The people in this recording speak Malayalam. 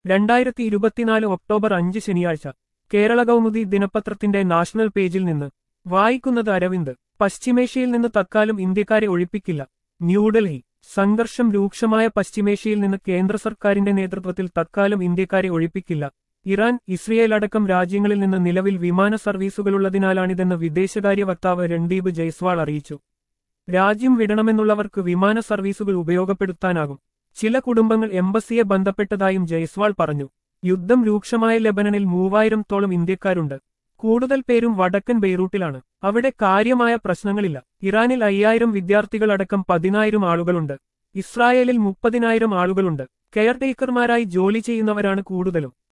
2024 ഒക്ടോബർ 5 ശനിയാഴ്ച കേരള കൗമുദി ദിനപത്രത്തിന്റെ നാഷണൽ പേജിൽ നിന്ന് വായിക്കുന്നത് അരവിന്ദ്. പശ്ചിമേഷ്യയിൽ നിന്ന് തത്കാലം ഇന്ത്യക്കാരെ ഒഴിപ്പിക്കില്ല. ന്യൂഡൽഹി. സംഘർഷം രൂക്ഷമായ പശ്ചിമേഷ്യയിൽ നിന്ന് കേന്ദ്ര സർക്കാരിന്റെ നേതൃത്വത്തിൽ തത്കാലം ഇന്ത്യക്കാരെ ഒഴിപ്പിക്കില്ല. ഇറാൻ, ഇസ്രയേൽ അടക്കം രാജ്യങ്ങളിൽ നിന്ന് നിലവിൽ വിമാന സർവീസുകളുള്ളതിനാലാണിതെന്ന് വിദേശകാര്യ വക്താവ് രൺദീപ് ജയ്സ്വാൾ അറിയിച്ചു. രാജ്യം വിടണമെന്നുള്ളവർക്ക് വിമാന സർവീസുകൾ ഉപയോഗപ്പെടുത്താനാകും. ചില കുടുംബങ്ങൾ എംബസിയെ ബന്ധപ്പെട്ടതായും ജയ്സ്വാൾ പറഞ്ഞു. യുദ്ധം രൂക്ഷമായ ലെബനനിൽ 3000-തോളം ഇന്ത്യക്കാരുണ്ട്. കൂടുതൽ പേരും വടക്കൻ ബെയ്റൂട്ടിലാണ്. അവിടെ കാര്യമായ പ്രശ്നങ്ങളില്ല. ഇറാനിൽ 5000 വിദ്യാർത്ഥികളടക്കം 10000 ആളുകളുണ്ട്. ഇസ്രായേലിൽ 30,000 ആളുകളുണ്ട്. കെയർടേക്കർമാരായി ജോലി ചെയ്യുന്നവരാണ് കൂടുതലും.